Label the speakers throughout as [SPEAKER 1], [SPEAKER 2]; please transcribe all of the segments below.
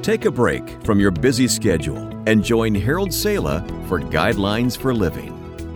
[SPEAKER 1] Take a break from your busy schedule and join Harold Sala for Guidelines for Living.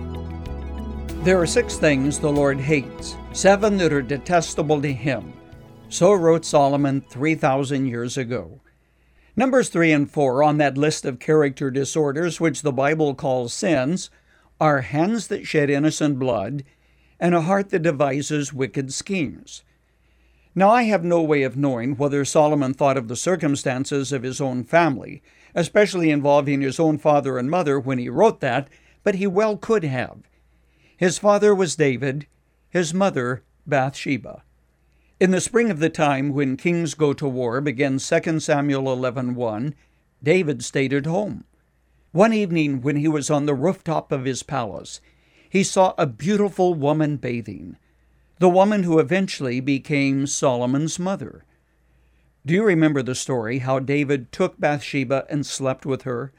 [SPEAKER 2] There are 6 things the Lord hates, 7 that are detestable to Him. So wrote Solomon 3,000 years ago. Numbers 3 and 4 on that list of character disorders which the Bible calls sins are hands that shed innocent blood and a heart that devises wicked schemes. Now, I have no way of knowing whether Solomon thought of the circumstances of his own family, especially involving his own father and mother when he wrote that, but he well could have. His father was David, his mother Bathsheba. In the spring of the time when kings go to war, begins 2 Samuel 11:1, David stayed at home. One evening when he was on the rooftop of his palace, he saw a beautiful woman bathing, the woman who eventually became Solomon's mother. Do you remember the story how David took Bathsheba and slept with her?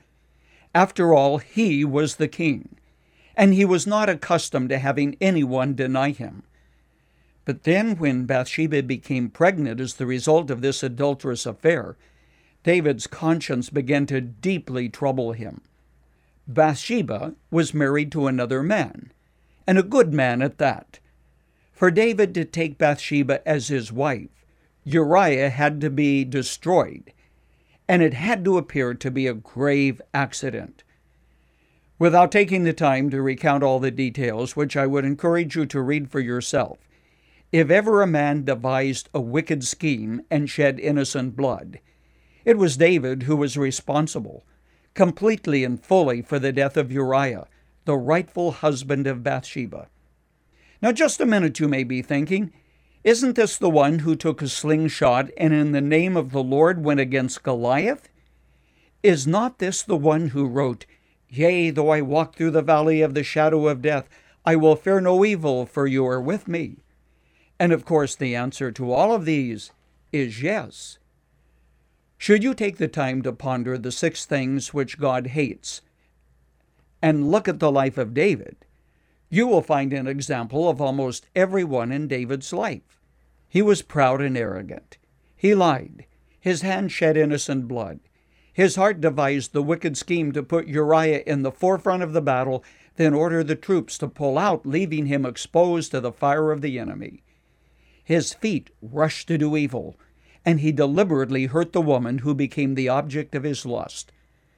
[SPEAKER 2] After all, he was the king, and he was not accustomed to having anyone deny him. But then when Bathsheba became pregnant as the result of this adulterous affair, David's conscience began to deeply trouble him. Bathsheba was married to another man, and a good man at that. For David to take Bathsheba as his wife, Uriah had to be destroyed, and it had to appear to be a grave accident. Without taking the time to recount all the details, which I would encourage you to read for yourself, if ever a man devised a wicked scheme and shed innocent blood, it was David who was responsible, completely and fully, for the death of Uriah, the rightful husband of Bathsheba. Now, just a minute, you may be thinking, isn't this the one who took a slingshot and in the name of the Lord went against Goliath? Is not this the one who wrote, "Yea, though I walk through the valley of the shadow of death, I will fear no evil, for you are with me"? And of course, the answer to all of these is yes. Should you take the time to ponder the 6 things which God hates and look at the life of David, you will find an example of almost everyone in David's life. He was proud and arrogant. He lied. His hand shed innocent blood. His heart devised the wicked scheme to put Uriah in the forefront of the battle, then order the troops to pull out, leaving him exposed to the fire of the enemy. His feet rushed to do evil, and he deliberately hurt the woman who became the object of his lust.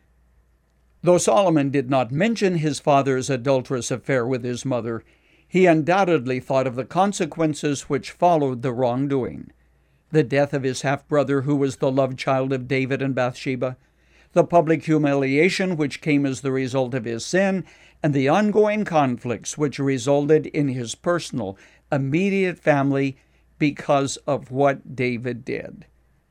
[SPEAKER 2] Though Solomon did not mention his father's adulterous affair with his mother, he undoubtedly thought of the consequences which followed the wrongdoing. The death of his half-brother, who was the love child of David and Bathsheba, the public humiliation which came as the result of his sin, and the ongoing conflicts which resulted in his personal, immediate family because of what David did.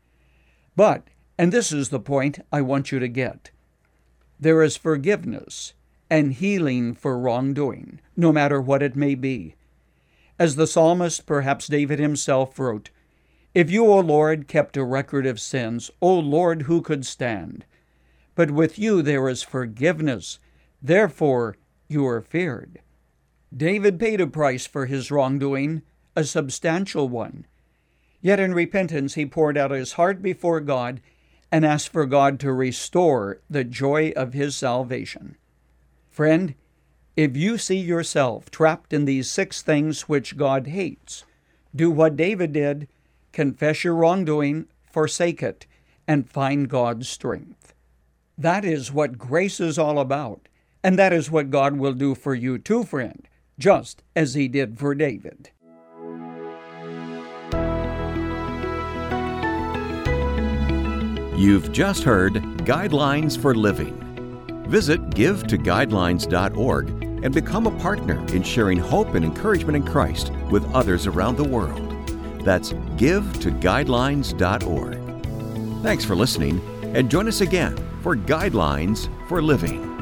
[SPEAKER 2] But, and this is the point I want you to get, there is forgiveness and healing for wrongdoing, no matter what it may be. As the psalmist, perhaps David himself, wrote, "If you, O Lord, kept a record of sins, O Lord, who could stand? But with you there is forgiveness, therefore you are feared." David paid a price for his wrongdoing, a substantial one. Yet in repentance he poured out his heart before God and asked for God to restore the joy of his salvation. Friend, if you see yourself trapped in these 6 things which God hates, do what David did, confess your wrongdoing, forsake it, and find God's strength. That is what grace is all about, and that is what God will do for you too, friend, just as He did for David.
[SPEAKER 1] You've just heard Guidelines for Living. Visit givetoguidelines.org and become a partner in sharing hope and encouragement in Christ with others around the world. That's givetoguidelines.org. Thanks for listening, and join us again for Guidelines for Living.